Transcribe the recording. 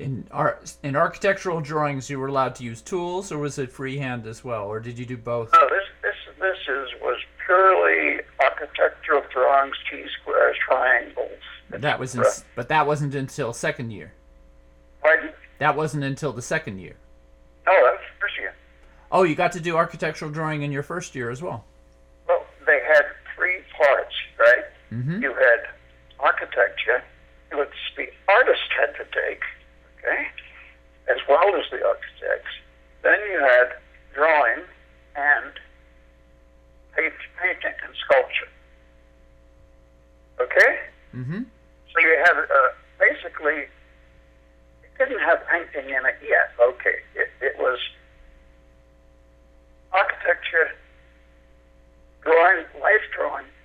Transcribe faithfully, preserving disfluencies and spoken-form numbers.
In art, in architectural drawings, you were allowed to use tools, or was it freehand as well, or did you do both? No, this this this is was purely architectural drawings, T squares, triangles. That was, in, but that wasn't until second year. Pardon? That wasn't until the second year. No, that was first year. Oh, you got to do architectural drawing in your first year as well. Well, they had three parts, right? Mm-hmm. You had architecture, which the artist had to take, okay, as well as the architects. Then you had drawing and paint, painting and sculpture. Okay? Mm-hmm. So you had uh, basically, it didn't have painting in it yet. Okay, it, it was architecture, drawing, life drawing,